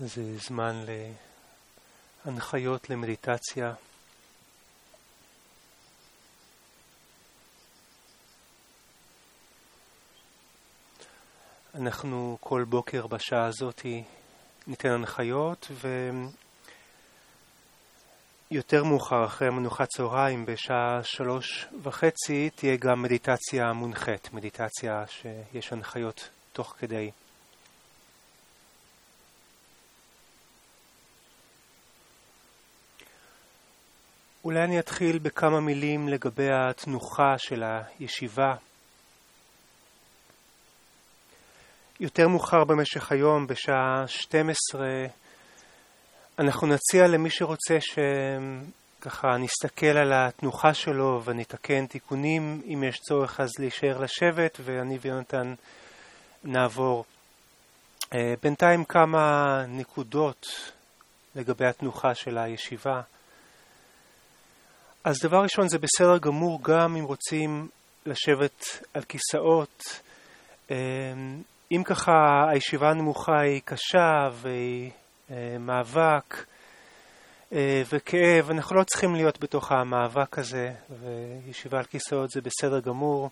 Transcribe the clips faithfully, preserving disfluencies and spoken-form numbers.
זה זמן להנחיות למדיטציה. אנחנו כל בוקר בשעה הזאת ניתן הנחיות, ויותר מאוחר אחרי מנוחת צהריים בשעה שלוש וחצי תהיה גם מדיטציה מונחית, מדיטציה שיש הנחיות תוך כדי. אולי אני אתחיל בכמה מילים לגבי התנוחה של הישיבה. יותר מאוחר במשך היום, בשעה שתים עשרה, אנחנו נציע למי שרוצה שככה נסתכל על התנוחה שלו ונתקן תיקונים. אם יש צורך אז להישאר לשבת, ואני ויונתן נעבור. בינתיים כמה נקודות לגבי התנוחה של הישיבה. אז דבר ראשון, זה בסדר גמור גם אם רוצים לשבת על כיסאות. אם ככה הישיבה הנמוכה היא קשה והיא מאבק וכאב, אנחנו לא צריכים להיות בתוך המאבק הזה, וישיבה על כיסאות זה בסדר גמור.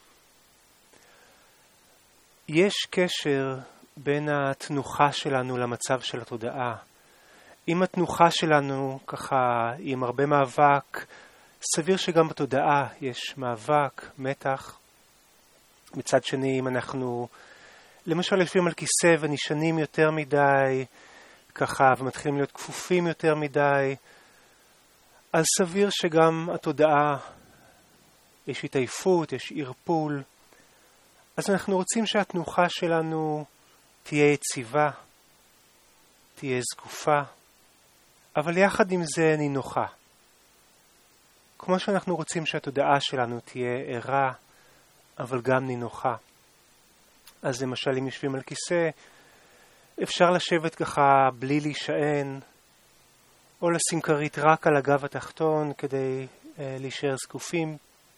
יש קשר בין התנוחה שלנו למצב של התודעה. אם התנוחה שלנו ככה היא עם הרבה מאבק, סביר שגם בתודעה יש מאבק, מתח. מצד שני, אם אנחנו למשל יושבים על כיסא ונשענים יותר מדי ככה ומתחילים להיות כפופים יותר מדי, אז סביר שגם התודעה יש התעייפות, יש ערפול. אז אנחנו רוצים שהתנוחה שלנו תהיה יציבה, תהיה זקופה, אבל יחד עם זה נינוחה. כמו שאנחנו רוצים שהתודעה שלנו תהיה ערה, אבל גם נינוחה. אז למשל אם יושבים על כיסא, אפשר לשבת ככה בלי להישען, או לשים כרית רק על הגב התחתון כדי אה, להישאר זקופים.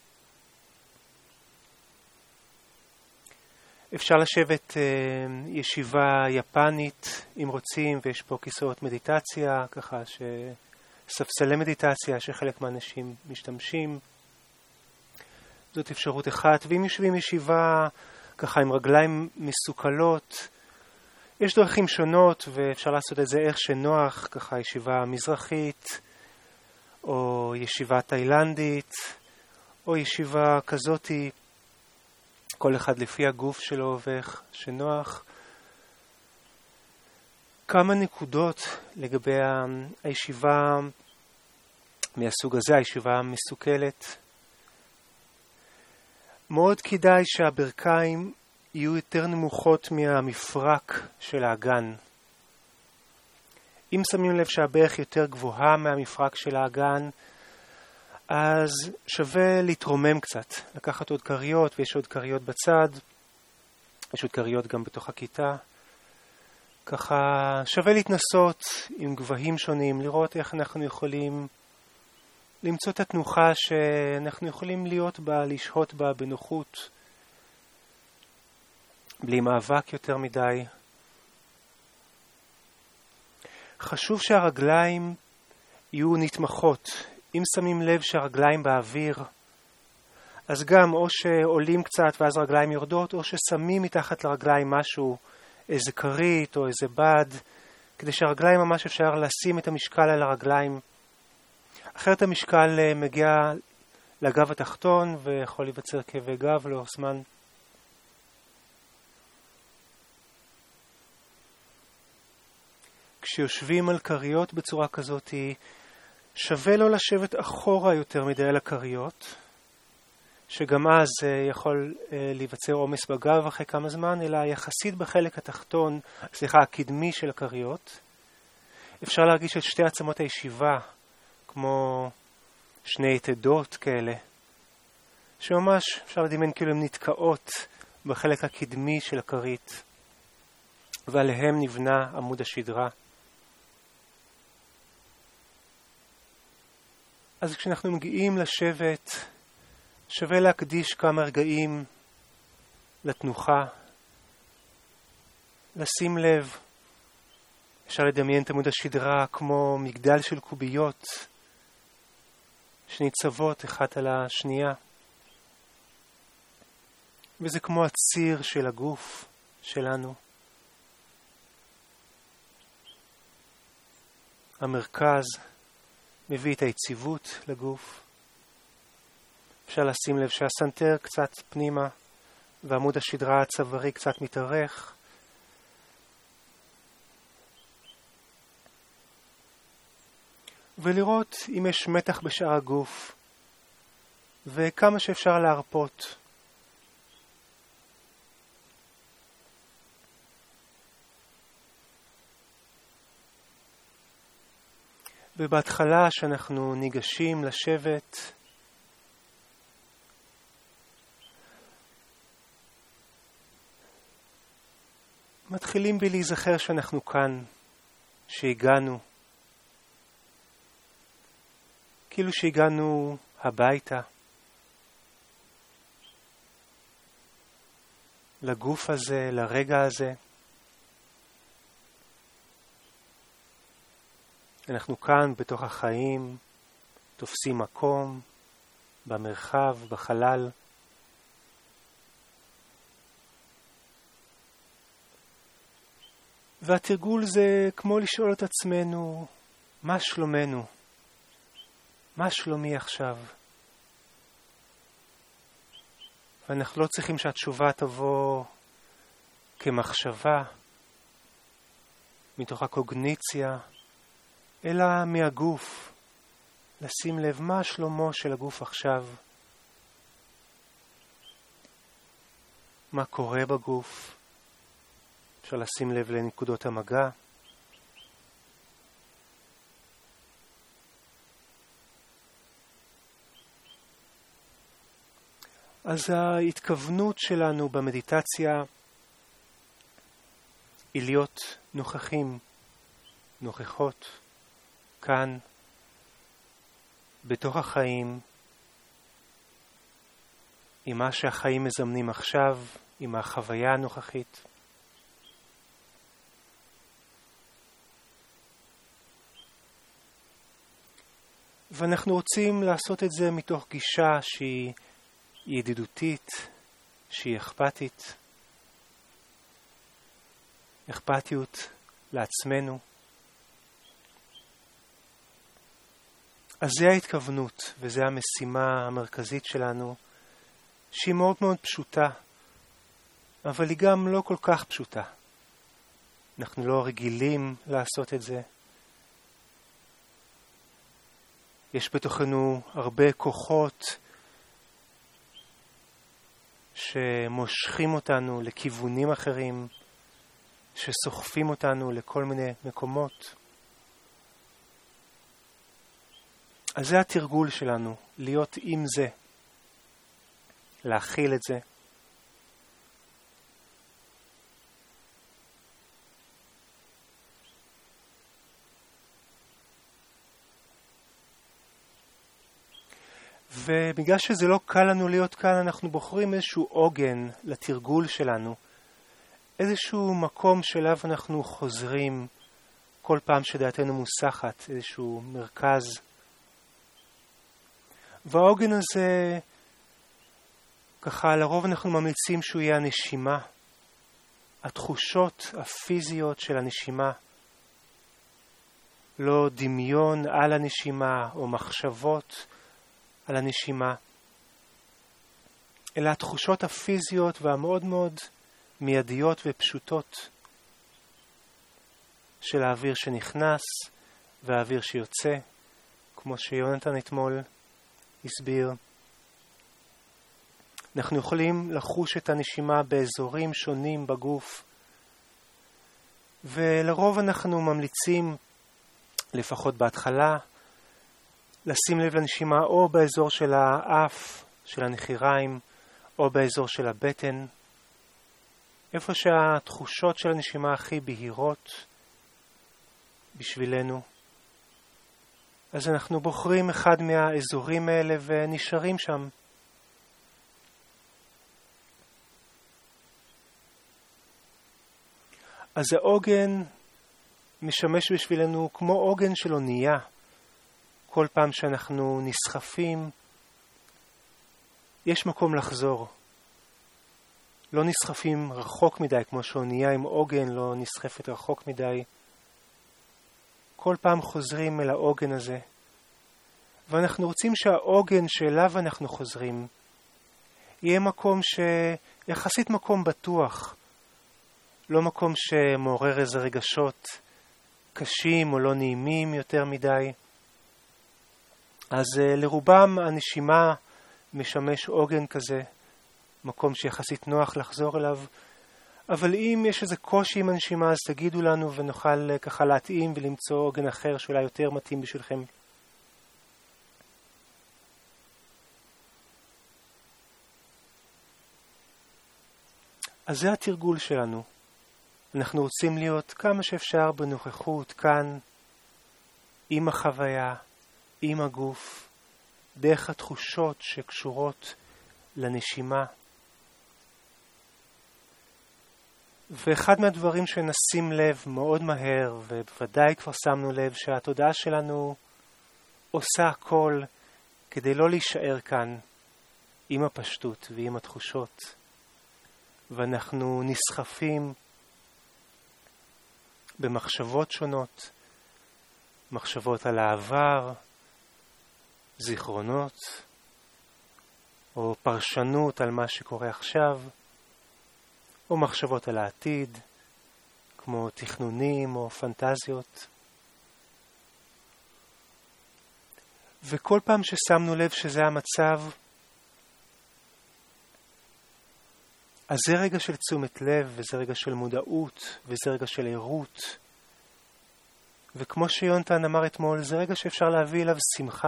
אפשר לשבת אה, ישיבה יפנית אם רוצים, ויש פה כיסאות מדיטציה, ככה שספסלי מדיטציה שחלק מהאנשים משתמשים. זאת אפשרות אחת. ואם יושבים ישיבה ככה עם רגליים מסוכלות, יש דרכים שונות ואפשר לעשות את זה איך שנוח, ככה ישיבה מזרחית, או ישיבה תאילנדית, או ישיבה כזאתי, כל אחד לפי הגוף שלו ואיך שנוח. כמה נקודות לגבי הישיבה מהסוג הזה, הישיבה מסוכלת. מאוד כדאי שהברכיים יהיו יותר נמוכות מהמפרק של האגן. אם שמים לב שהברך יותר גבוהה מהמפרק של האגן, אז שווה להתרומם קצת, לקחת עוד קריות, ויש עוד קריות בצד, יש עוד קריות גם בתוך הכיתה. ככה שווה להתנסות עם גבהים שונים, לראות איך אנחנו יכולים למצוא את התנוחה שאנחנו יכולים להיות בה, לשהות בה בנוחות, בלי מאבק יותר מדי. חשוב שהרגליים יהיו נתמכות. אם שמים לב שהרגליים באוויר, אז גם או שעולים קצת ואז רגליים יורדות, או ששמים מתחת לרגליים משהו, איזה כרית או איזה בד, כדי שהרגליים ממש אפשר לשים את המשקל על הרגליים. אחרת המשקל מגיע לגב התחתון ויכול להיווצר כאבי גב לאורך זמן. כשיושבים על קריות בצורה כזאת, שווה לא לשבת אחורה יותר מדי על הקריות, שגם אז יכול להיווצר עומס בגב אחרי כמה זמן, אלא יחסית בחלק התחתון, סליחה, הקדמי של הקריות. אפשר להרגיש את שתי עצמות הישיבה כמו שני יתדות כאלה, שממש אפשר לדמיין כאילו הן נתקעות בחלק הקדמי של הכרית, ועליהם נבנה עמוד השדרה. אז כשאנחנו מגיעים לשבת, שווה להקדיש כמה רגעים לתנוחה, לשים לב אפשר לדמיין את עמוד השדרה כמו מגדל של קוביות שניצבות אחת על השנייה. וזה כמו הציר של הגוף שלנו. המרכז מביא את היציבות לגוף. אפשר לשים לב שהסנטר קצת פנימה ועמוד השדרה הצווארי קצת מתארך. ולראות אם יש מתח בשאר הגוף וכמה שאפשר להרפות. ובהתחלה שאנחנו ניגשים לשבת, מתחילים בי להיזכר שאנחנו כאן, שהגענו, כאילו שהגענו הביתה, לגוף הזה, לרגע הזה. אנחנו כאן בתוך החיים, תופסים מקום, במרחב, בחלל. והתרגול זה כמו לשאול את עצמנו, מה שלומנו? מה שלומי עכשיו? ואנחנו לא צריכים שהתשובה תבוא כמחשבה, מתוך הקוגניציה, אלא מהגוף. לשים לב מה שלומו של הגוף עכשיו. מה קורה בגוף. אפשר לשים לב לנקודות המגע. אז ההתכוונות שלנו במדיטציה היא להיות נוכחים, נוכחות, כאן, בתוך החיים, עם מה שהחיים מזמנים עכשיו, עם החוויה הנוכחית. ואנחנו רוצים לעשות את זה מתוך גישה שהיא ידידותית, שהיא אכפתית. אכפתיות לעצמנו. אז זה ההתכוונות, וזו המשימה המרכזית שלנו, שהיא מאוד מאוד פשוטה, אבל היא גם לא כל כך פשוטה. אנחנו לא רגילים לעשות את זה. יש בתוכנו הרבה כוחות שמושכים אותנו לכיוונים אחרים, שסוחפים אותנו לכל מיני מקומות. אז זה התרגול שלנו, להיות עם זה, להכיל את זה. ובגלל שזה לא קל לנו להיות כאן, אנחנו בוחרים איזשהו עוגן לתרגול שלנו, איזשהו מקום שאליו אנחנו חוזרים כל פעם שדעתנו מוסחת, איזשהו מרכז. והעוגן הזה, ככה לרוב אנחנו ממליצים שהוא יהיה הנשימה, התחושות הפיזיות של הנשימה, לא דמיון על הנשימה או מחשבות על הנשימה, אלא התחושות הפיזיות והמאוד מאוד מיידיות ופשוטות של האוויר שנכנס והאוויר שיוצא, כמו שיונתן אתמול הסביר. אנחנו יכולים לחוש את הנשימה באזורים שונים בגוף, ולרוב אנחנו ממליצים, לפחות בהתחלה, לשים לב לנשימה או באזור של האף, של הנחיריים, או באזור של הבטן, איפה שהתחושות של הנשימה הכי בהירות בשבילנו. אז אנחנו בוחרים אחד מהאזורים האלה ונשארים שם. אז העוגן משמש בשבילנו כמו עוגן של אונייה. כל פעם שאנחנו נסחפים, יש מקום לחזור. לא נסחפים רחוק מדי, כמו שאונייה עם עוגן לא נסחפת רחוק מדי. כל פעם חוזרים אל העוגן הזה. ואנחנו רוצים שהעוגן שאליו אנחנו חוזרים, יהיה מקום שיחסית מקום בטוח. לא מקום שמעורר איזה רגשות קשים או לא נעימים יותר מדי. אז לרובם הנשימה משמש עוגן כזה, מקום שיחסית נוח לחזור אליו. אבל אם יש איזה קושי עם הנשימה, אז תגידו לנו ונוכל ככה להתאים ולמצוא עוגן אחר שאולי יותר מתאים בשבילכם. אז זה התרגול שלנו. אנחנו רוצים להיות כמה שאפשר בנוכחות כאן, עם החוויה, עם הגוף, דרך התחושות שקשורות לנשימה. ואחד מהדברים שנשים לב מאוד מהר, ובוודאי כבר שמנו לב, שהתודעה שלנו עושה הכל כדי לא להישאר כאן עם הפשטות ועם התחושות. ואנחנו נסחפים במחשבות שונות, מחשבות על העבר, זיכרונות, או פרשנות על מה שקורה עכשיו, או מחשבות על העתיד, כמו תכנונים או פנטזיות. וכל פעם ששמנו לב שזה המצב, אז זה רגע של תשומת לב, וזה רגע של מודעות, וזה רגע של עירות. וכמו שיונתן אמר אתמול, זה רגע שאפשר להביא אליו שמחה.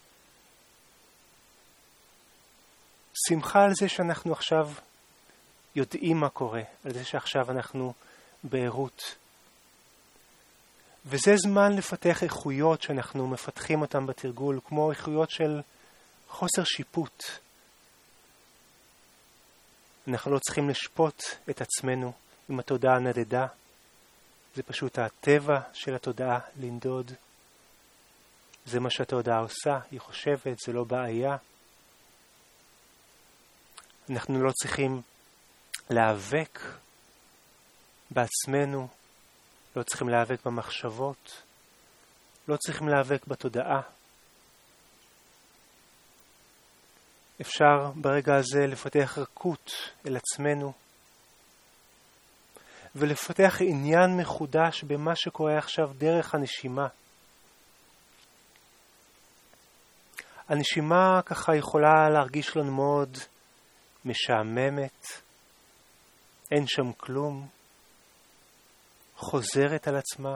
שמחה על זה שאנחנו עכשיו יודעים מה קורה, על זה שעכשיו אנחנו בעירות. וזה זמן לפתח איכויות שאנחנו מפתחים אותם בתרגול, כמו איכויות של חוסר שיפוט. אנחנו לא צריכים לשפוט את עצמנו עם התודעה הנדדה. זה פשוט הטבע של התודעה לנדוד. זה מה שהתודעה עושה, היא חושבת, זה לא בעיה. אנחנו לא צריכים להיאבק בעצמנו, לא צריכים להיאבק במחשבות, לא צריכים להיאבק בתודעה. אפשר ברגע הזה לפתח רכות אל עצמנו, ולפתח עניין מחודש במה שקורה עכשיו דרך הנשימה. הנשימה ככה יכולה להרגיש לנו מאוד משעממת, אין שם כלום, חוזרת על עצמה.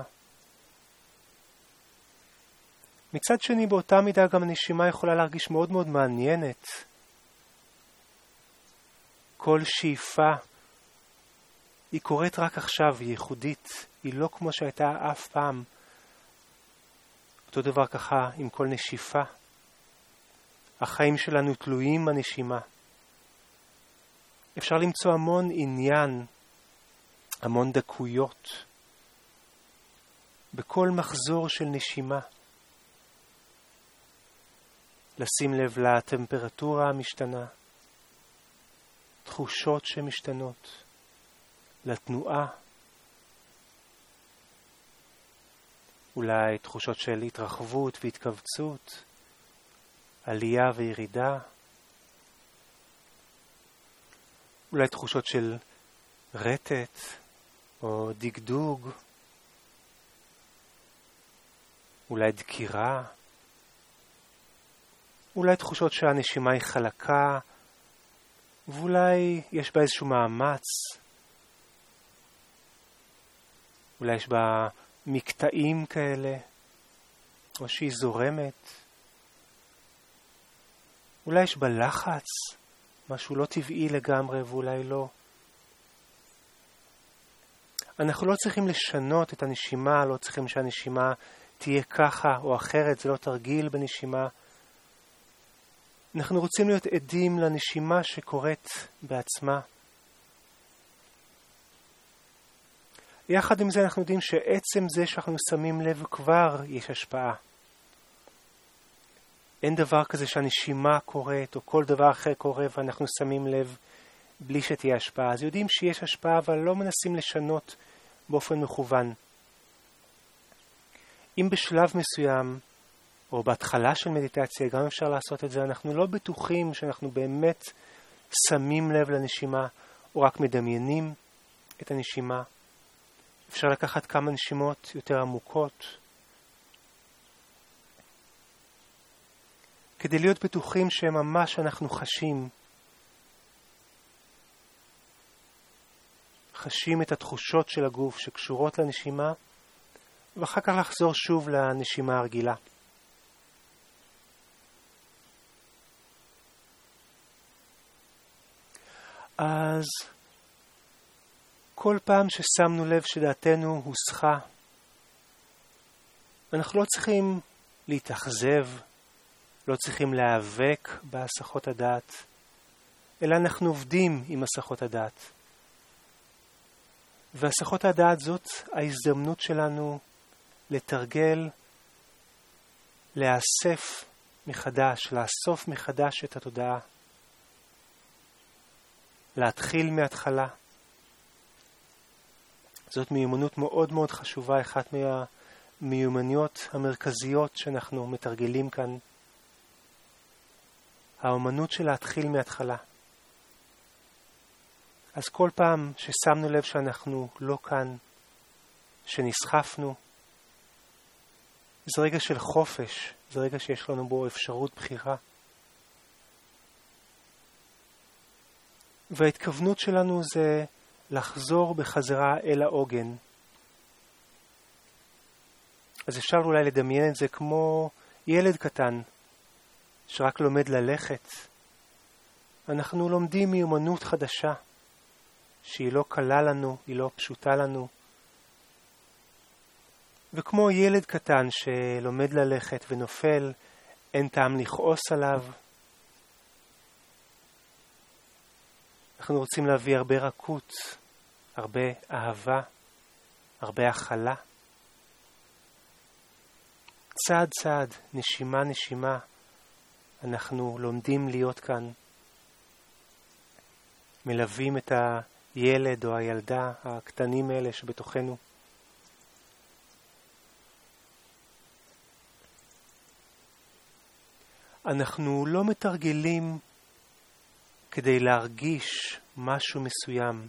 מצד שני, באותה מידה גם הנשימה יכולה להרגיש מאוד מאוד מעניינת. כל שאיפה היא קורית רק עכשיו, היא ייחודית, היא לא כמו שהייתה אף פעם. אותו דבר ככה עם כל נשיפה. החיים שלנו תלויים בנשימה. אפשר למצוא המון עניין, המון דקויות, בכל מחזור של נשימה. לשים לב לטמפרטורה המשתנה, תחושות שמשתנות, לתנועה, אולי תחושות של התרחבות והתכווצות, עלייה וירידה, אולי תחושות של רטט או דגדוג, אולי דקירה, אולי תחושות שהנשימה היא חלקה, ואולי יש בה איזשהו מאמץ, אולי יש בה מקטעים כאלה, או שהיא זורמת, אולי יש בה לחץ, משהו לא טבעי לגמרי ואולי לא. אנחנו לא צריכים לשנות את הנשימה, לא צריכים שהנשימה תהיה ככה או אחרת, זה לא תרגיל בנשימה. אנחנו רוצים להיות עדים לנשימה שקורית בעצמה. יחד עם זה אנחנו יודעים שעצם זה שאנחנו שמים לב כבר יש השפעה. אין דבר כזה שהנשימה קורית או כל דבר אחר קורה ואנחנו שמים לב בלי שתהיה השפעה. אז יודעים שיש השפעה אבל לא מנסים לשנות באופן מכוון. אם בשלב מסוים או בהתחלה של מדיטציה גם אפשר לעשות את זה, אנחנו לא בטוחים שאנחנו באמת שמים לב לנשימה או רק מדמיינים את הנשימה. אפשר לקחת כמה נשימות יותר עמוקות כדי להיות בטוחים שממש אנחנו חשים חשים את התחושות של הגוף שקשורות לנשימה, ואחר כך לחזור שוב לנשימה הרגילה. אז כל פעם ששמנו לב שדעתנו הוסחה, אנחנו לא צריכים להתאכזב, לא צריכים להיאבק בהסחות הדעת, אלא אנחנו עובדים עם הסחות הדעת. והסחות הדעת זאת ההזדמנות שלנו לתרגל, לאסף מחדש, לאסוף מחדש את התודעה. להתחיל מההתחלה. זאת מיומנות מאוד מאוד חשובה, אחת מהמיומנויות המרכזיות שאנחנו מתרגלים כאן. האומנות של להתחיל מההתחלה. אז כל פעם ששמנו לב שאנחנו לא כאן, שנסחפנו, זה רגע של חופש, זה רגע שיש לנו בו אפשרות בחירה. וההתכוונות שלנו זה לחזור בחזרה אל העוגן. אז אפשר אולי לדמיין את זה כמו ילד קטן שרק לומד ללכת. אנחנו לומדים מיומנות חדשה שהיא לא קלה לנו, היא לא פשוטה לנו. וכמו ילד קטן שלומד ללכת ונופל, אין טעם לכעוס עליו. אנחנו רוצים להביא הרבה רכות, הרבה אהבה, הרבה הכלה. צעד צעד, נשימה נשימה, אנחנו לומדים להיות כאן. מלווים את הילד או הילדה הקטנים האלה שבתוכנו. אנחנו לא מתרגלים כדי להרגיש משהו מסוים.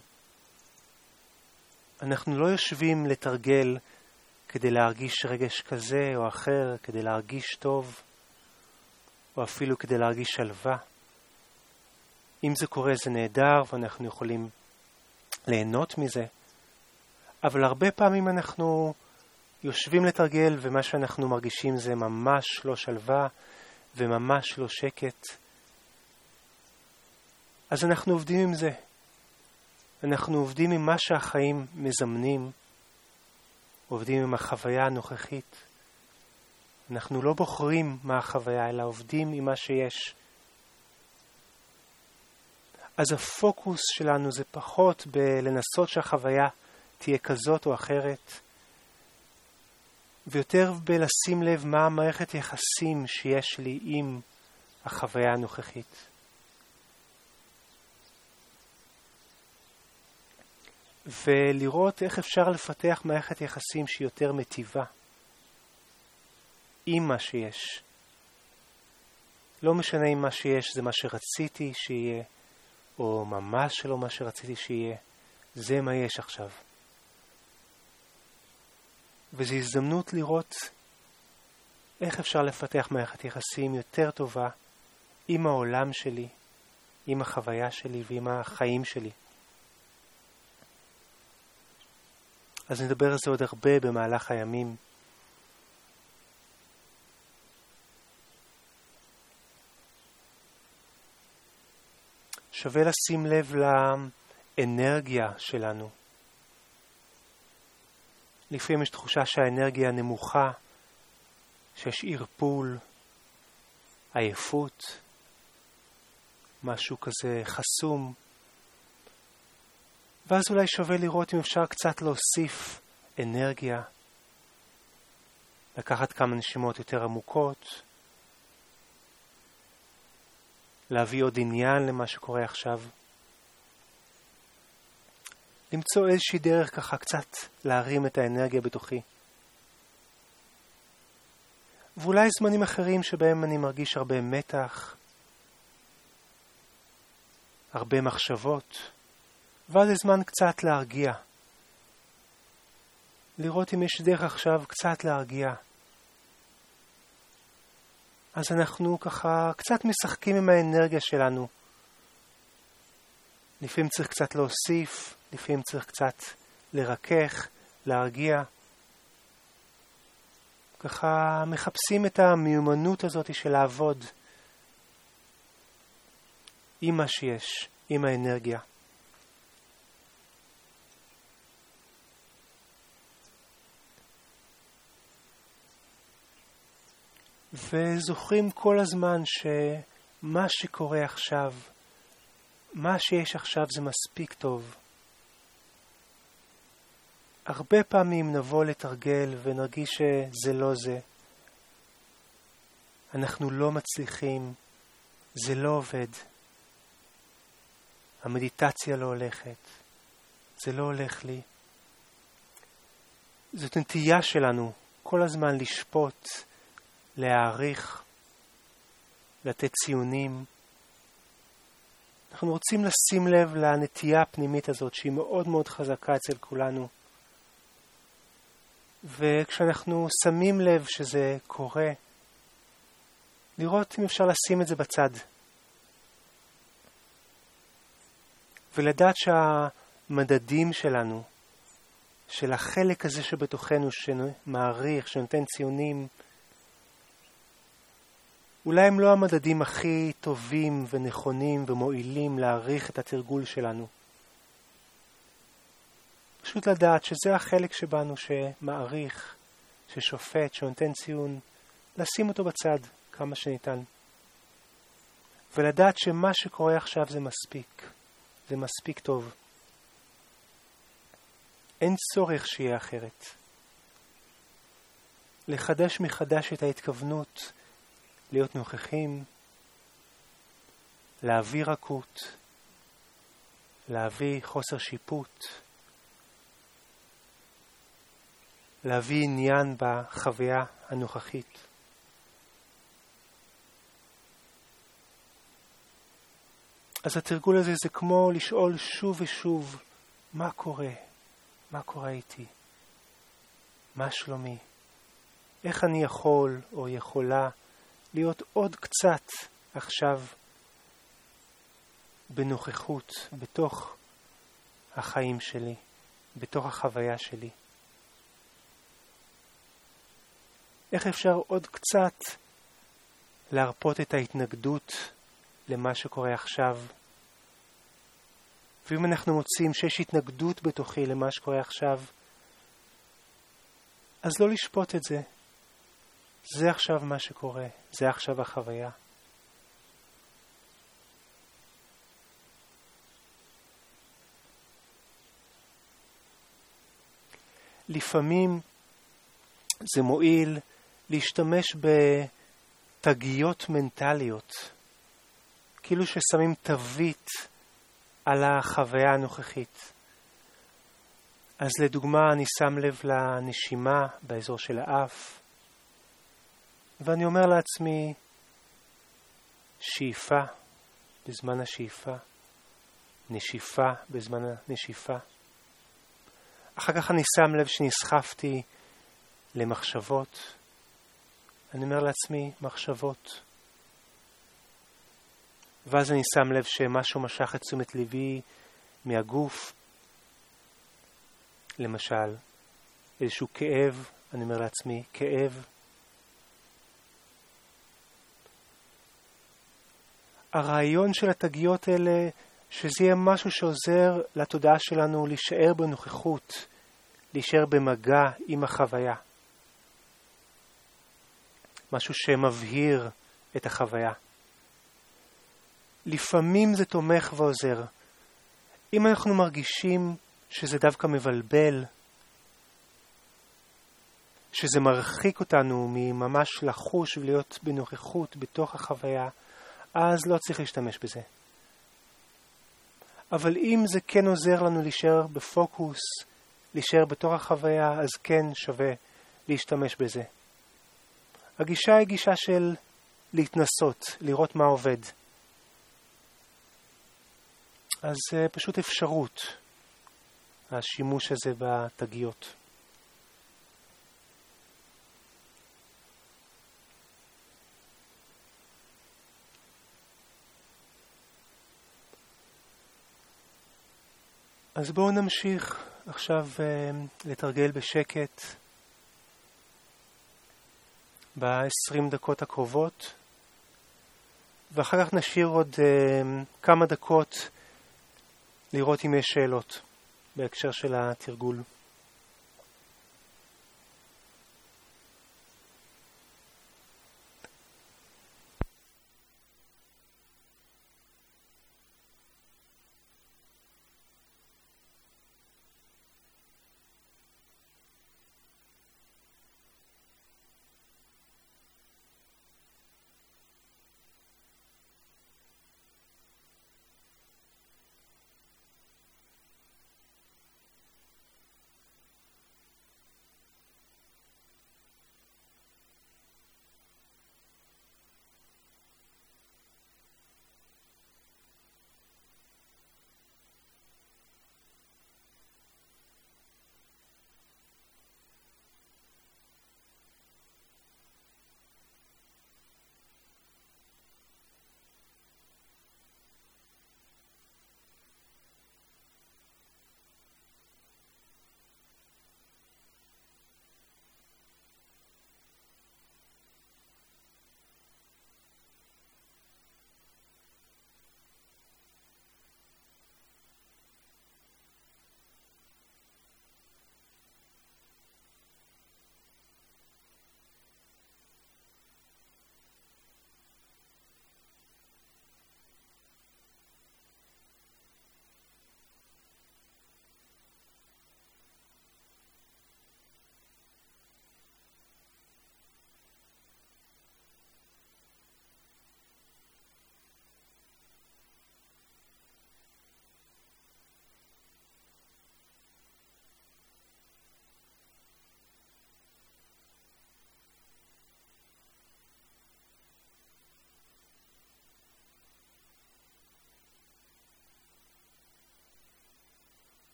אנחנו לא יושבים לתרגל כדי להרגיש רגש כזה או אחר, כדי להרגיש טוב, או אפילו כדי להרגיש שלווה. אם זה קורה זה נהדר ואנחנו יכולים ליהנות מזה, אבל הרבה פעמים אנחנו יושבים לתרגל ומה שאנחנו מרגישים זה ממש לא שלווה וממש לא שקט. אז אנחנו עובדים עם זה. אנחנו עובדים עם מה שהחיים מזמנים, עובדים עם החוויה הנוכחית. אנחנו לא בוחרים מה החוויה, אלא עובדים עם מה שיש. אז הפוקוס שלנו זה פחות בלנסות שהחוויה תהיה כזאת או אחרת, ויותר בלשים לב מה המערכת יחסים שיש לי עם החוויה הנוכחית. ולראות איך אפשר לפתח מערכת יחסים שהיא יותר מטיבה עם מה שיש. לא משנה אם מה שיש זה מה שרציתי שיהיה, או ממש לא מה שרציתי שיהיה, זה מה יש עכשיו. וזו הזדמנות לראות איך אפשר לפתח מערכת יחסים יותר טובה עם העולם שלי, עם החוויה שלי ועם החיים שלי. אז נדבר על זה עוד הרבה במהלך הימים. שווה לשים לב לאנרגיה שלנו. לפעמים יש תחושה שהאנרגיה נמוכה, שיש ערפול, עייפות, משהו כזה חסום. ואז אולי שווה לראות אם אפשר קצת להוסיף אנרגיה, לקחת כמה נשימות יותר עמוקות, להביא עוד עניין למה שקורה עכשיו, למצוא איזושהי דרך ככה קצת להרים את האנרגיה בתוכי. ואולי זמנים אחרים שבהם אני מרגיש הרבה מתח, הרבה מחשבות, ואז זה זמן קצת להרגיע. לראות אם יש דרך עכשיו קצת להרגיע. אז אנחנו ככה קצת משחקים עם האנרגיה שלנו. לפעמים צריך קצת להוסיף, לפעמים צריך קצת לרכך, להרגיע. ככה מחפשים את המיומנות הזאת של לעבוד עם מה שיש, עם האנרגיה. וזוכרים כל הזמן שמה שקורה עכשיו, מה שיש עכשיו זה מספיק טוב. הרבה פעמים נבוא לתרגל ונרגיש שזה לא זה. אנחנו לא מצליחים, זה לא עובד. המדיטציה לא הולכת, זה לא הולך לי. זאת נטייה שלנו כל הזמן לשפוט, להעריך, לתת ציונים. אנחנו רוצים לשים לב לנטייה הפנימית הזאת שהיא מאוד מאוד חזקה אצל כולנו. וכשאנחנו שמים לב שזה קורה, לראות אם אפשר לשים את זה בצד. ולדעת שהמדדים שלנו, של החלק הזה שבתוכנו שמעריך, שנותן ציונים, אולי הם לא המדדים הכי טובים ונכונים ומועילים להעריך את התרגול שלנו. פשוט לדעת שזה החלק שבנו שמעריך, ששופט, שנותן ציון, לשים אותו בצד כמה שניתן. ולדעת שמה שקורה עכשיו זה מספיק, זה מספיק טוב. אין צורך שיהיה אחרת. לחדש מחדש את ההתכוונות, להיות נוכחים, להביא רכות, להביא חוסר שיפוט, להביא עניין בחוויה הנוכחית. אז התרגול הזה זה כמו לשאול שוב ושוב, מה קורה? מה קורה איתי? מה שלומי? איך אני יכול או יכולה להיות עוד קצת עכשיו בנוכחות, בתוך החיים שלי, בתוך החוויה שלי. איך אפשר עוד קצת להרפות את ההתנגדות למה שקורה עכשיו? ואם אנחנו מוצאים שיש התנגדות בתוכי למה שקורה עכשיו, אז לא לשפוט את זה. זה עכשיו מה שקורה, זה עכשיו החוויה. לפעמים זה מועיל להשתמש בתגיות מנטליות, כאילו ששמים תווית על החוויה הנוכחית. אז לדוגמה אני שם לב לנשימה באזור של האף, ואני אומר לעצמי, שאיפה בזמן השאיפה, נשיפה בזמן הנשיפה. אחר כך אני שם לב שנסחפתי למחשבות. אני אומר לעצמי, מחשבות. ואז אני שם לב שמשהו משך את תשומת ליבי מהגוף. למשל, איזשהו כאב, אני אומר לעצמי, כאב. הרעיון של התגיות האלה, שזה יהיה משהו שעוזר לתודעה שלנו להישאר בנוכחות, להישאר במגע עם החוויה. משהו שמבהיר את החוויה. לפעמים זה תומך ועוזר. אם אנחנו מרגישים שזה דווקא מבלבל, שזה מרחיק אותנו מממש לחוש ולהיות בנוכחות בתוך החוויה, אז לא צריך להשתמש בזה. אבל אם זה כן עוזר לנו להישאר בפוקוס, להישאר בתוך החוויה, אז כן שווה להשתמש בזה. הגישה היא גישה של להתנסות, לראות מה עובד. אז זה פשוט אפשרות, השימוש הזה בתגיות. אז בואו נמשיך עכשיו uh, לתרגל בשקט ב-עשרים דקות הקרובות, ואחר כך נשאיר עוד uh, כמה דקות לראות אם יש שאלות בהקשר של התרגול.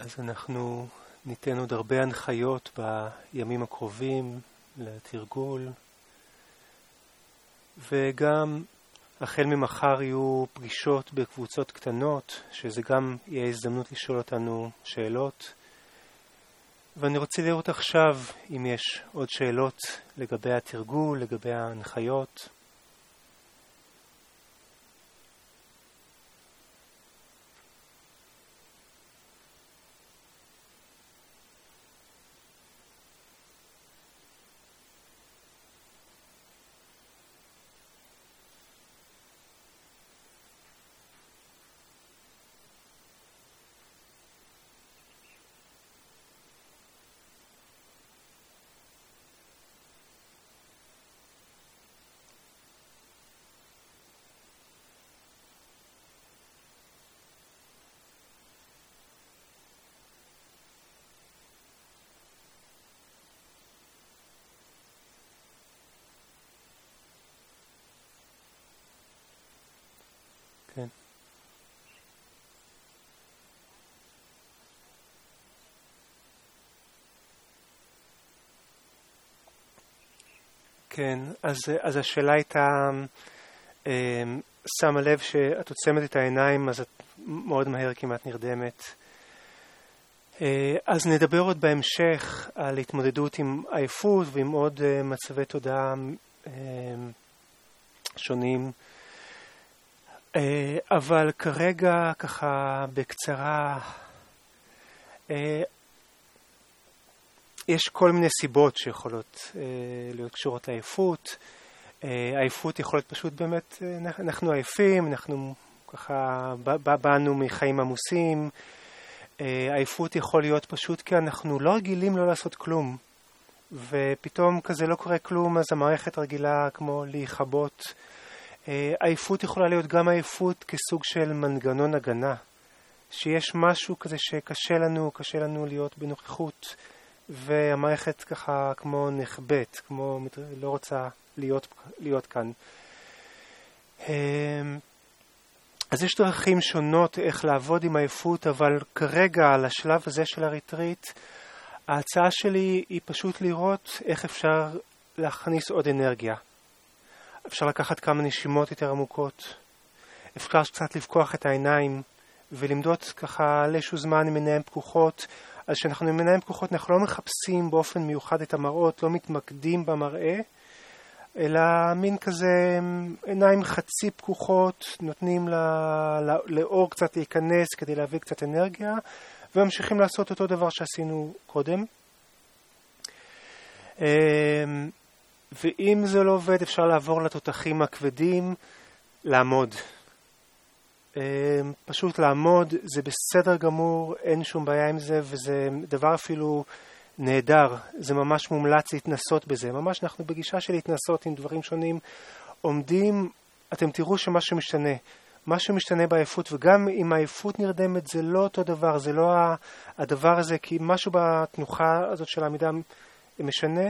אז אנחנו ניתן עוד הרבה הנחיות בימים הקרובים לתרגול, וגם החל ממחר יהיו פגישות בקבוצות קטנות, שזה גם יהיה הזדמנות לשאול אותנו שאלות. ואני רוצה לראות עכשיו אם יש עוד שאלות לגבי התרגול, לגבי ההנחיות. כן. כן, אז, אז השאלה הייתה, אה, שמה לב שאת עוצמת את העיניים, אז את מאוד מהר כמעט נרדמת. אה, אז נדבר עוד בהמשך על התמודדות עם עייפות ועם עוד אה, מצבי תודעה אה, שונים. אבל כרגע ככה בקצרה, יש כל מיני סיבות שיכולות להיות קשורות לעייפות. עייפות יכול להיות פשוט באמת, אנחנו עייפים, אנחנו ככה באנו מחיים עמוסים. עייפות יכול להיות פשוט כי אנחנו לא רגילים לא לעשות כלום, ופתאום כזה לא קורה כלום, אז המערכת רגילה כמו להיחבות. עייפות יכולה להיות גם עייפות כסוג של מנגנון הגנה, שיש משהו כזה שקשה לנו, קשה לנו להיות בנוכחות, והמערכת ככה כמו נחבט, כמו לא רוצה להיות, להיות כאן. אז יש דרכים שונות איך לעבוד עם עייפות, אבל כרגע על השלב הזה של הריטריט, ההצעה שלי היא פשוט לראות איך אפשר להכניס עוד אנרגיה. אפשר לקחת כמה נשימות יותר עמוקות, אפשר קצת לפקוח את העיניים ולמדוד ככה לאיזשהו זמן עם עיניים פקוחות. אז כשאנחנו עם עיניים פקוחות אנחנו לא מחפשים באופן מיוחד את המראות, לא מתמקדים במראה, אלא מין כזה עיניים חצי פקוחות, נותנים לאור קצת להיכנס כדי להביא קצת אנרגיה, וממשיכים לעשות אותו דבר שעשינו קודם. ואם זה לא עובד, אפשר לעבור לתותחים הכבדים, לעמוד. פשוט לעמוד, זה בסדר גמור, אין שום בעיה עם זה, וזה דבר אפילו נהדר. זה ממש מומלץ להתנסות בזה. ממש אנחנו בגישה של להתנסות עם דברים שונים. עומדים, אתם תראו שמשהו משתנה. משהו משתנה בעייפות, וגם אם העייפות נרדמת, זה לא אותו דבר, זה לא הדבר הזה, כי משהו בתנוחה הזאת של העמידה משנה.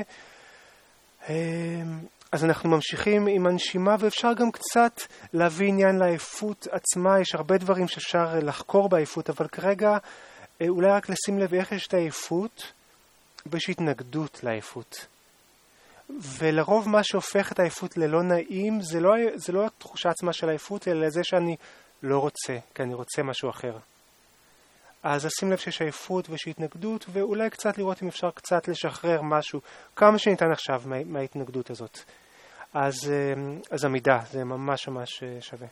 אז אנחנו ממשיכים עם הנשימה, ואפשר גם קצת להביא עניין לעייפות עצמה. יש הרבה דברים שאפשר לחקור בעייפות, אבל כרגע אולי רק לשים לב איך יש את העייפות, ויש התנגדות לעייפות. ולרוב מה שהופך את העייפות ללא נעים, זה לא, זה לא התחושה עצמה של העייפות, אלא זה שאני לא רוצה, כי אני רוצה משהו אחר. אז שים לב שיש עייפות ויש התנגדות, ואולי קצת לראות אם אפשר קצת לשחרר משהו, כמה שניתן עכשיו מה, מההתנגדות הזאת. אז, אז עמידה, זה ממש ממש שווה.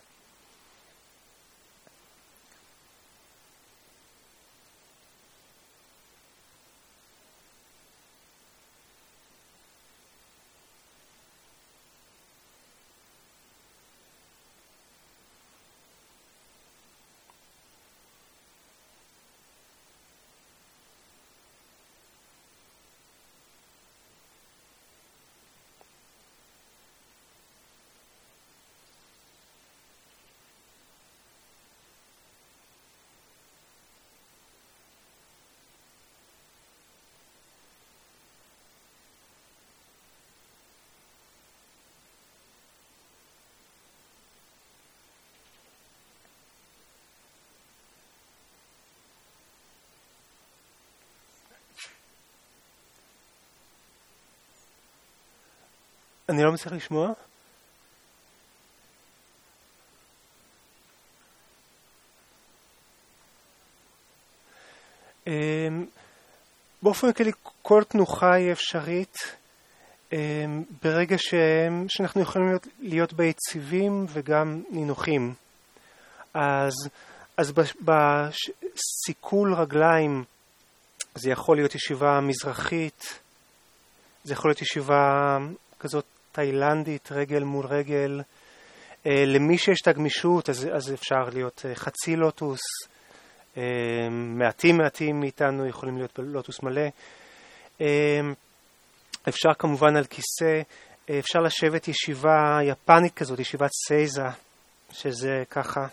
אני לא מצליח לשמוע. באופן כללי כל תנוחה היא אפשרית ברגע ש... שאנחנו יכולים להיות, להיות ביציבים וגם נינוחים. אז, אז בסיכול רגליים זה יכול להיות ישיבה מזרחית, זה יכול להיות ישיבה כזאת תאילנדית, רגל מול רגל. למי שיש את הגמישות אז, אז אפשר להיות חצי לוטוס, מעטים מעטים מאיתנו יכולים להיות בלוטוס מלא. אפשר כמובן על כיסא, אפשר לשבת ישיבה יפנית כזאת, ישיבת סייזה, שזה ככה.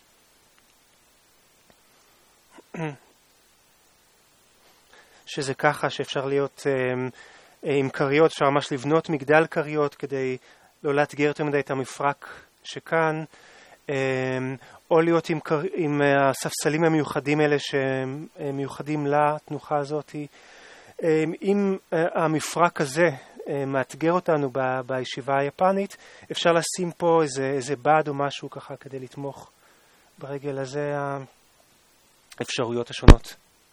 שזה ככה שאפשר להיות עם קריות, אפשר ממש לבנות מגדל קריות כדי לא לאתגר יותר מדי את המפרק שכאן, או להיות עם, עם הספסלים המיוחדים האלה שמיוחדים לתנוחה הזאת. אם המפרק הזה מאתגר אותנו ב, בישיבה היפנית, אפשר לשים פה איזה, איזה בד או משהו ככה כדי לתמוך ברגל הזה, האפשרויות השונות.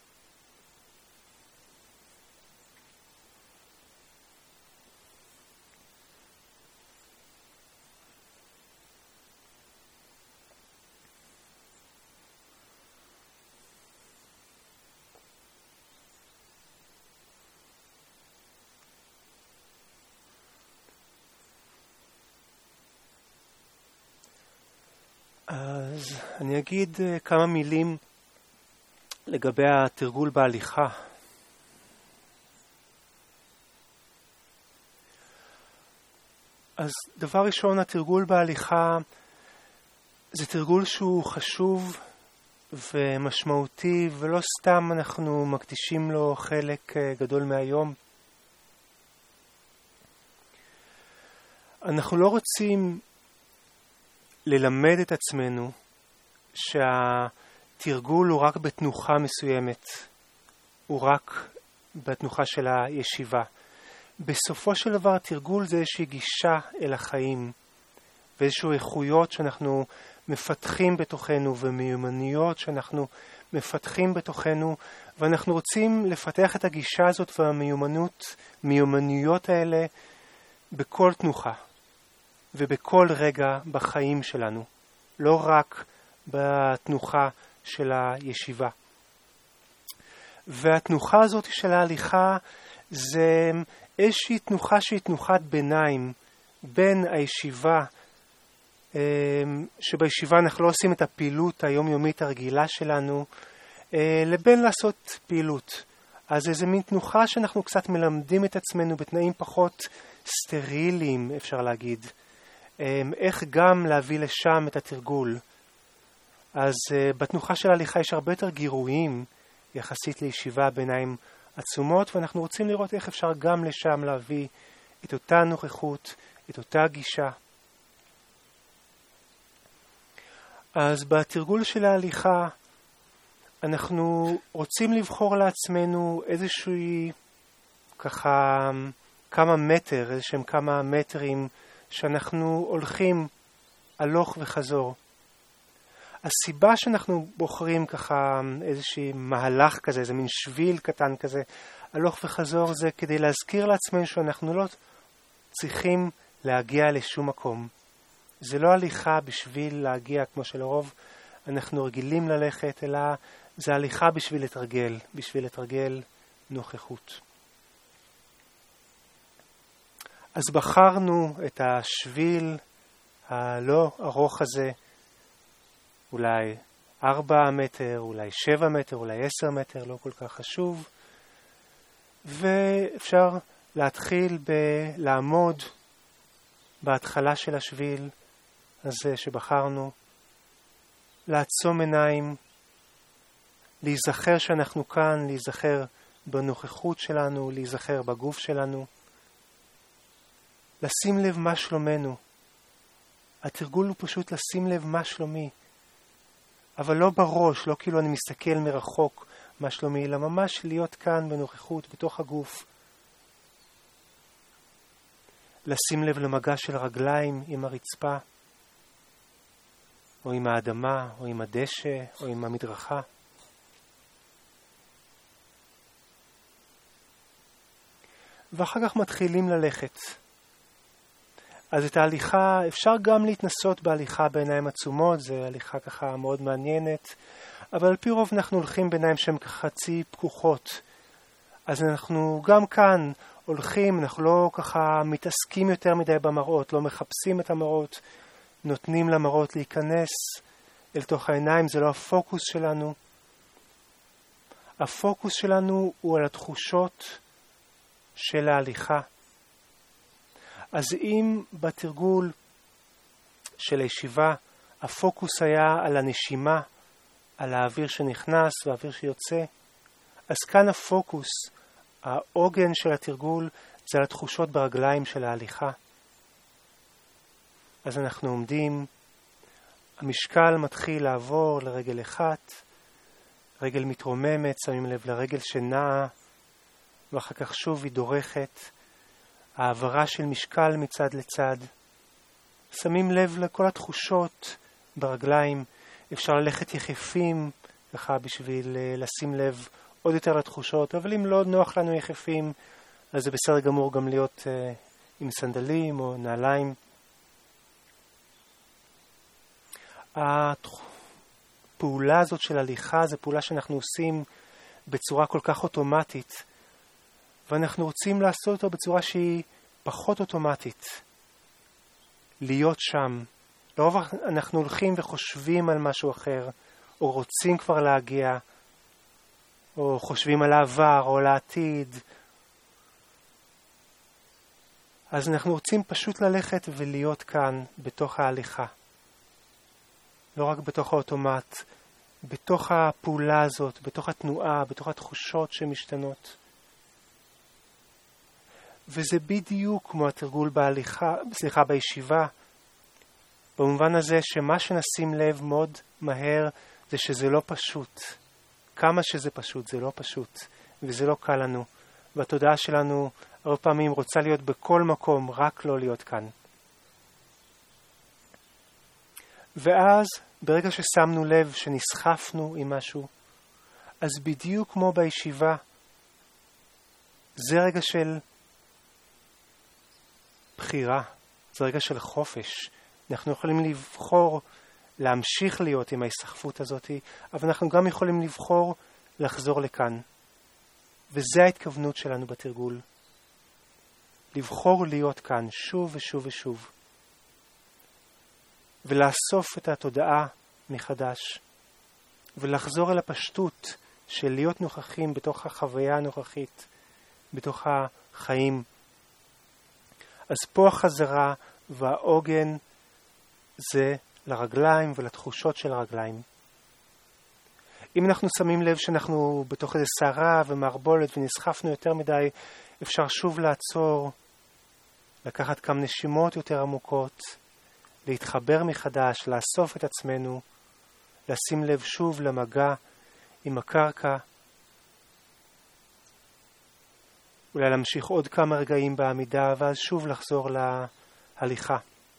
אז אני אגיד כמה מילים לגבי התרגול בהליכה. אז דבר ראשון, התרגול בהליכה זה תרגול שהוא חשוב ומשמעותי, ולא סתם אנחנו מקדישים לו חלק גדול מהיום. אנחנו לא רוצים ללמד את עצמנו שהתרגול הוא רק בתנוחה מסוימת, הוא רק בתנוחה של הישיבה. בסופו של דבר התרגול זה איזושהי גישה אל החיים, ואיזשהו איכויות שאנחנו מפתחים בתוכנו, ומיומנויות שאנחנו מפתחים בתוכנו, ואנחנו רוצים לפתח את הגישה הזאת והמיומנות, מיומנויות האלה בכל תנוחה. ובכל רגע בחיים שלנו, לא רק בתנוחה של הישיבה. והתנוחה הזאת של ההליכה זה איזושהי תנוחה שהיא תנוחת ביניים בין הישיבה, שבישיבה אנחנו לא עושים את הפעילות היומיומית הרגילה שלנו, לבין לעשות פעילות. אז זה מין תנוחה שאנחנו קצת מלמדים את עצמנו בתנאים פחות סטריליים, אפשר להגיד. איך גם להביא לשם את התרגול. אז בתנוחה של ההליכה יש הרבה יותר גירויים יחסית לישיבה ביניים עצומות, ואנחנו רוצים לראות איך אפשר גם לשם להביא את אותה נוכחות, את אותה גישה. אז בתרגול של ההליכה אנחנו רוצים לבחור לעצמנו איזושהי ככה כמה מטר, איזשהם כמה מטרים שאנחנו הולכים הלוך וחזור. הסיבה שאנחנו בוחרים ככה איזושהי מהלך כזה, איזה מין שביל קטן כזה, הלוך וחזור, זה כדי להזכיר לעצמנו שאנחנו לא צריכים להגיע לשום מקום. זה לא הליכה בשביל להגיע כמו שלרוב אנחנו רגילים ללכת, אלא זה הליכה בשביל לתרגל, בשביל לתרגל נוכחות. אז בחרנו את השביל הלא ארוך הזה, אולי ארבע מטר, אולי שבע מטר, אולי עשר מטר, לא כל כך חשוב. ואפשר להתחיל בלעמוד בהתחלה של השביל הזה שבחרנו, לעצום עיניים, להיזכר שאנחנו כאן, להיזכר בנוכחות שלנו, להיזכר בגוף שלנו. לשים לב מה שלומנו. התרגול הוא פשוט לשים לב מה שלומי. אבל לא בראש, לא כאילו אני מסתכל מרחוק מה שלומי, אלא ממש להיות כאן בנוכחות, בתוך הגוף. לשים לב למגע של רגליים עם הרצפה, או עם האדמה, או עם הדשא, או עם המדרכה. ואחר כך מתחילים ללכת. אז את ההליכה, אפשר גם להתנסות בהליכה בעיניים עצומות, זו הליכה ככה מאוד מעניינת, אבל על פי רוב אנחנו הולכים בעיניים שהן חצי פקוחות. אז אנחנו גם כאן הולכים, אנחנו לא ככה מתעסקים יותר מדי במראות, לא מחפשים את המראות, נותנים למראות להיכנס אל תוך העיניים, זה לא הפוקוס שלנו. הפוקוס שלנו הוא על התחושות של ההליכה. אז אם בתרגול של הישיבה הפוקוס היה על הנשימה, על האוויר שנכנס והאוויר שיוצא, אז כאן הפוקוס, העוגן של התרגול, זה על התחושות ברגליים של ההליכה. אז אנחנו עומדים, המשקל מתחיל לעבור לרגל אחת, רגל מתרוממת, שמים לב לרגל שנעה, ואחר כך שוב היא דורכת, העברה של משקל מצד לצד. שמים לב לכל התחושות ברגליים, אפשר ללכת יחפים, ככה בשביל לשים לב עוד יותר לתחושות, אבל אם לא נוח לנו יחפים, אז זה בסדר גמור גם להיות uh, עם סנדלים או נעליים. הפעולה הזאת של הליכה זה פעולה שאנחנו עושים בצורה כל כך אוטומטית, ואנחנו רוצים לעשות אותה בצורה שהיא פחות אוטומטית. להיות שם. לרוב אנחנו הולכים וחושבים על משהו אחר, או רוצים כבר להגיע, או חושבים על העבר או על העתיד. אז אנחנו רוצים פשוט ללכת ולהיות כאן בתוך ההליכה. לא רק בתוך האוטומט, בתוך הפעולה הזאת, בתוך התנועה, בתוך התחושות שמשתנות. וזה בדיוק כמו התרגול בהליכה, סליחה, בישיבה, במובן הזה שמה שנשים לב מאוד מהר זה שזה לא פשוט. כמה שזה פשוט, זה לא פשוט, וזה לא קל לנו. והתודעה שלנו הרבה פעמים רוצה להיות בכל מקום, רק לא להיות כאן. ואז, ברגע ששמנו לב שנסחפנו עם משהו, אז בדיוק כמו בישיבה, זה רגע של בחירה, זה רגע של חופש. אנחנו יכולים לבחור להמשיך להיות עם ההסחפות הזאת, אבל אנחנו גם יכולים לבחור לחזור לכאן. וזה ההתכוונות שלנו בתרגול. לבחור להיות כאן שוב ושוב ושוב. ולאסוף את התודעה מחדש. ולחזור אל הפשטות של להיות נוכחים בתוך החוויה הנוכחית, בתוך החיים. אז פה החזרה והעוגן זה לרגליים ולתחושות של הרגליים. אם אנחנו שמים לב שאנחנו בתוך איזה שערה ומערבולת ונסחפנו יותר מדי, אפשר שוב לעצור, לקחת כמה נשימות יותר עמוקות, להתחבר מחדש, לאסוף את עצמנו, לשים לב שוב למגע עם הקרקע, אולי להמשיך עוד כמה רגעים בעמידה, ואז שוב לחזור להליכה.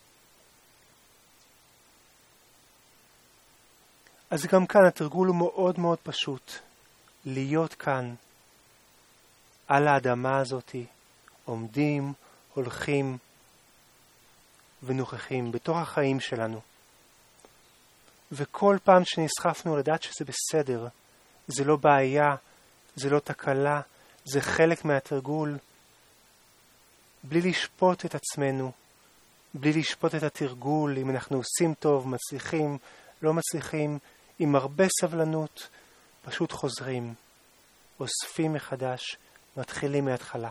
אז גם כאן התרגול הוא מאוד מאוד פשוט. להיות כאן, על האדמה הזאת, עומדים, הולכים ונוכחים בתוך החיים שלנו. וכל פעם שנסחפנו לדעת שזה בסדר, זה לא בעיה, זה לא תקלה, זה חלק מהתרגול, בלי לשפוט את עצמנו, בלי לשפוט את התרגול, אם אנחנו עושים טוב, מצליחים, לא מצליחים, עם הרבה סבלנות, פשוט חוזרים, אוספים מחדש, מתחילים מההתחלה.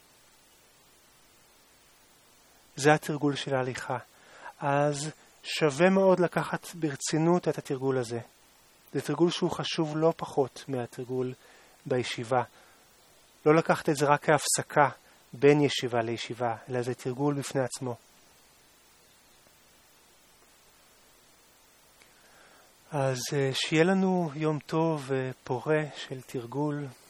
זה התרגול של ההליכה. אז שווה מאוד לקחת ברצינות את התרגול הזה. זה תרגול שהוא חשוב לא פחות מהתרגול בישיבה. לא לקחת את זה רק כהפסקה בין ישיבה לישיבה, אלא זה תרגול בפני עצמו. אז שיהיה לנו יום טוב ופורה של תרגול.